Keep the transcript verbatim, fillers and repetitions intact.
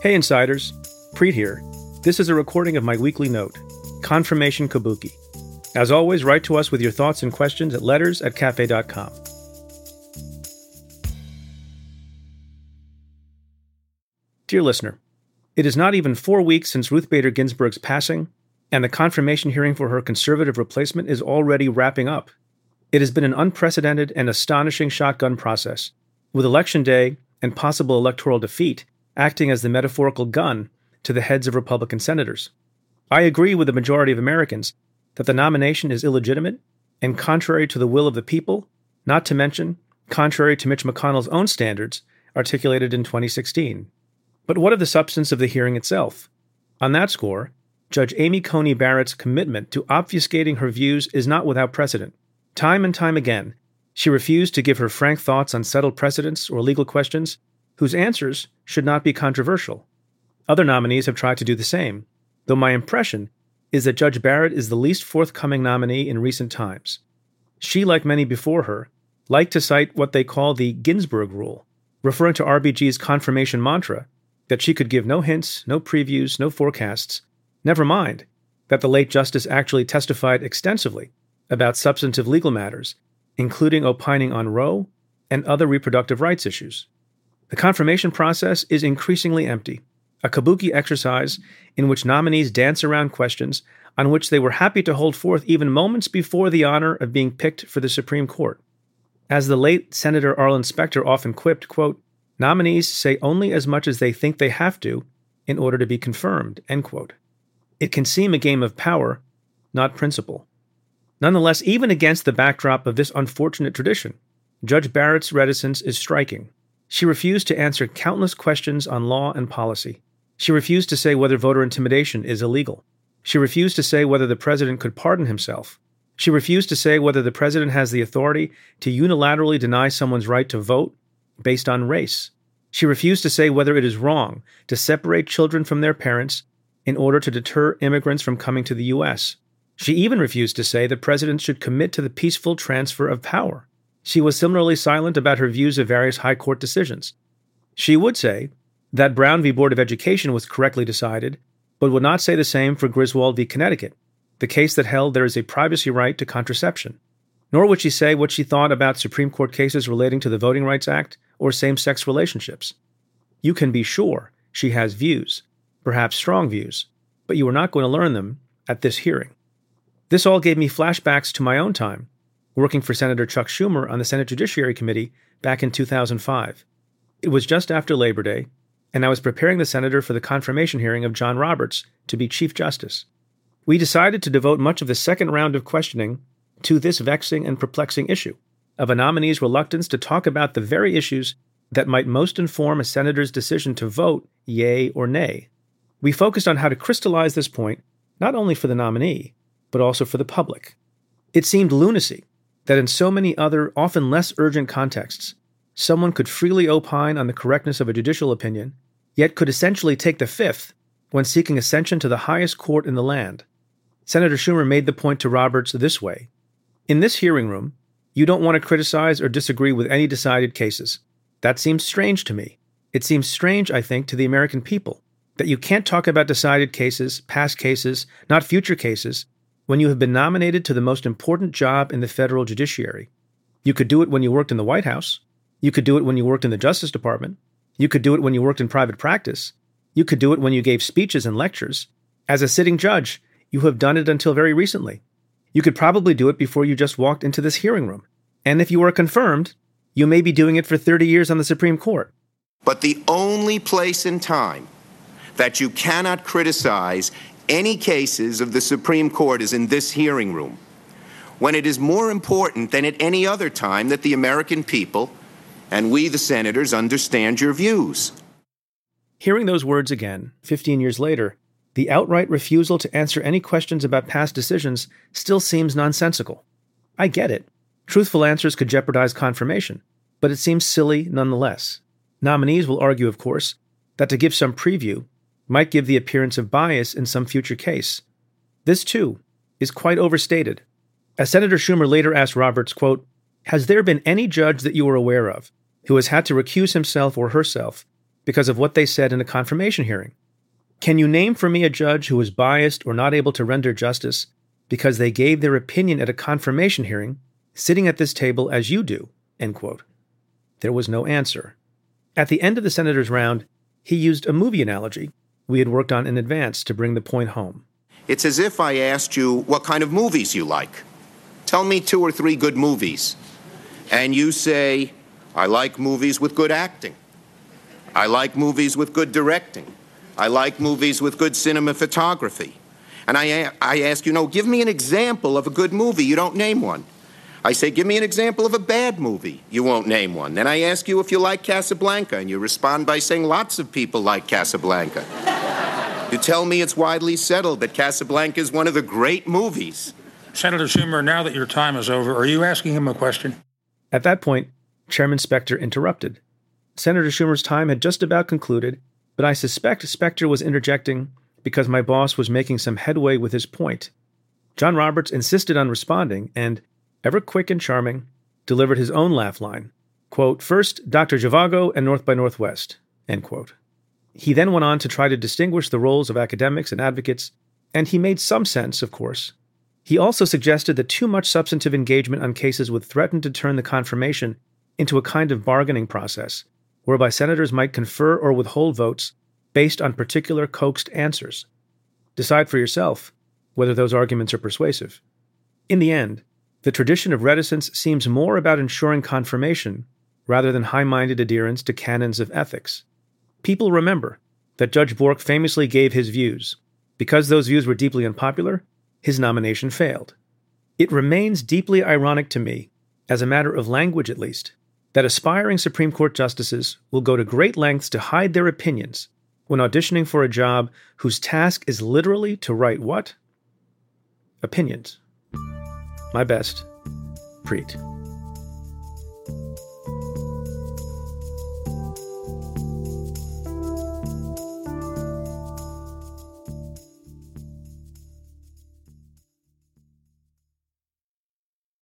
Hey Insiders, Preet here. This is a recording of my weekly note, Confirmation Kabuki. As always, write to us with your thoughts and questions at letters at cafe dot com. Dear listener, it is not even four weeks since Ruth Bader Ginsburg's passing, and the confirmation hearing for her conservative replacement is already wrapping up. It has been an unprecedented and astonishing shotgun process, with Election Day and possible electoral defeat acting as the metaphorical gun to the heads of Republican senators. I agree with the majority of Americans that the nomination is illegitimate and contrary to the will of the people, not to mention contrary to Mitch McConnell's own standards articulated in twenty sixteen. But what of the substance of the hearing itself? On that score, Judge Amy Coney Barrett's commitment to obfuscating her views is not without precedent. Time and time again, she refused to give her frank thoughts on settled precedents or legal questions whose answers should not be controversial. Other nominees have tried to do the same, though my impression is that Judge Barrett is the least forthcoming nominee in recent times. She, like many before her, liked to cite what they call the Ginsburg rule, referring to R B G's confirmation mantra that she could give no hints, no previews, no forecasts, never mind that the late justice actually testified extensively about substantive legal matters, including opining on Roe and other reproductive rights issues. The confirmation process is increasingly empty, a kabuki exercise in which nominees dance around questions on which they were happy to hold forth even moments before the honor of being picked for the Supreme Court. As the late Senator Arlen Specter often quipped, quote, "Nominees say only as much as they think they have to in order to be confirmed," end quote. It can seem a game of power, not principle. Nonetheless, even against the backdrop of this unfortunate tradition, Judge Barrett's reticence is striking. She refused to answer countless questions on law and policy. She refused to say whether voter intimidation is illegal. She refused to say whether the president could pardon himself. She refused to say whether the president has the authority to unilaterally deny someone's right to vote based on race. She refused to say whether it is wrong to separate children from their parents in order to deter immigrants from coming to the U S. She even refused to say that presidents should commit to the peaceful transfer of power. She was similarly silent about her views of various high court decisions. She would say that Brown v. Board of Education was correctly decided, but would not say the same for Griswold v. Connecticut, the case that held there is a privacy right to contraception. Nor would she say what she thought about Supreme Court cases relating to the Voting Rights Act or same-sex relationships. You can be sure she has views, perhaps strong views, but you are not going to learn them at this hearing. This all gave me flashbacks to my own time, working for Senator Chuck Schumer on the Senate Judiciary Committee back in two thousand five. It was just after Labor Day, and I was preparing the senator for the confirmation hearing of John Roberts to be Chief Justice. We decided to devote much of the second round of questioning to this vexing and perplexing issue of a nominee's reluctance to talk about the very issues that might most inform a senator's decision to vote yea or nay. We focused on how to crystallize this point, not only for the nominee, but also for the public. It seemed lunacy that in so many other, often less urgent contexts, someone could freely opine on the correctness of a judicial opinion, yet could essentially take the fifth when seeking ascension to the highest court in the land. Senator Schumer made the point to Roberts this way: "In this hearing room, you don't want to criticize or disagree with any decided cases. That seems strange to me. It seems strange, I think, to the American people, that you can't talk about decided cases, past cases, not future cases, when you have been nominated to the most important job in the federal judiciary. You could do it when you worked in the White House. You could do it when you worked in the Justice Department. You could do it when you worked in private practice. You could do it when you gave speeches and lectures. As a sitting judge, you have done it until very recently. You could probably do it before you just walked into this hearing room. And if you are confirmed, you may be doing it for thirty years on the Supreme Court." But the only place in time that you cannot criticize any cases of the Supreme Court is in this hearing room, when it is more important than at any other time that the American people and we, the senators, understand your views. Hearing those words again, fifteen years later, the outright refusal to answer any questions about past decisions still seems nonsensical. I get it. Truthful answers could jeopardize confirmation, but it seems silly nonetheless. Nominees will argue, of course, that to give some preview might give the appearance of bias in some future case. This, too, is quite overstated. As Senator Schumer later asked Roberts, quote, "Has there been any judge that you are aware of who has had to recuse himself or herself because of what they said in a confirmation hearing. Can you name for me a judge who was biased or not able to render justice because they gave their opinion at a confirmation hearing, sitting at this table as you do?" End quote. There was no answer. At the end of the senator's round, he used a movie analogy we had worked on in advance to bring the point home. It's as if I asked you what kind of movies you like. Tell me two or three good movies. And you say, "I like movies with good acting. I like movies with good directing. I like movies with good cinematography." And I, I ask you, no, give me an example of a good movie. You don't name one. I say, give me an example of a bad movie. You won't name one. Then I ask you if you like Casablanca, and you respond by saying lots of people like Casablanca. You tell me it's widely settled that Casablanca is one of the great movies. Senator Schumer, now that your time is over, are you asking him a question? At that point, Chairman Specter interrupted. Senator Schumer's time had just about concluded, but I suspect Specter was interjecting because my boss was making some headway with his point. John Roberts insisted on responding and, ever quick and charming, delivered his own laugh line. Quote, "First, Doctor Zhivago and North by Northwest." End quote. He then went on to try to distinguish the roles of academics and advocates, and he made some sense, of course. He also suggested that too much substantive engagement on cases would threaten to turn the confirmation into a kind of bargaining process, whereby senators might confer or withhold votes based on particular coaxed answers. Decide for yourself whether those arguments are persuasive. In the end, the tradition of reticence seems more about ensuring confirmation rather than high-minded adherence to canons of ethics. People remember that Judge Bork famously gave his views. Because those views were deeply unpopular, his nomination failed. It remains deeply ironic to me, as a matter of language at least, that aspiring Supreme Court justices will go to great lengths to hide their opinions when auditioning for a job whose task is literally to write what? Opinions. My best, Preet.